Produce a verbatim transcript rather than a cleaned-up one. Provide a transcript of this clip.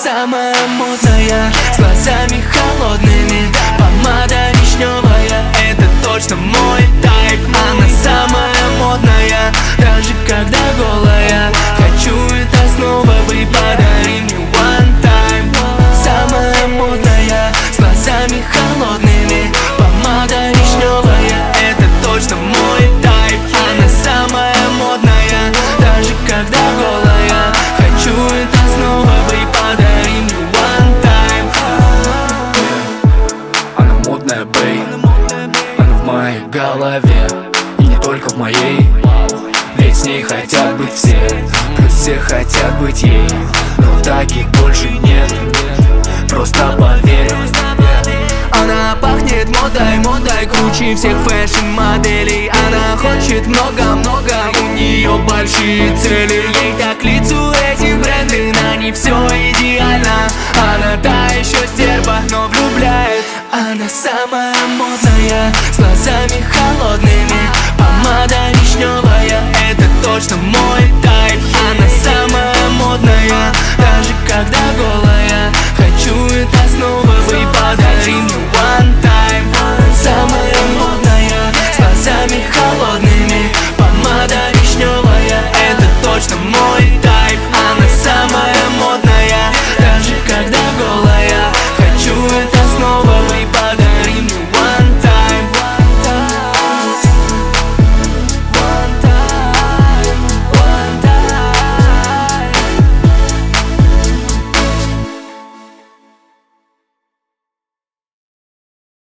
самая модная, с глазами холодными, помада вишневая, это точно мой тайп. Она самая модная, даже когда голая. Хочу это снова, вы подари мне one time. Самая модная, с глазами холодными, помада вишневая, это точно мой тайп. Она самая модная, даже когда голая. Хочу это снова, вы подари мне one time. Она модная, бэй, она в моей голове, и не только в моей. Ведь с ней хотят быть все, плюс все хотят быть ей. Но таких больше нет, просто поверь. Она пахнет модой, модой, круче всех фэшн-моделей. Она хочет много-много, у нее большие цели. Ей так к лицу эти бренды, на ней все идеально. Она та еще стерва, но влюбляет. Она самая модная, с глазами холодными, помада вишневая, это точно мой тайп. Она самая модная,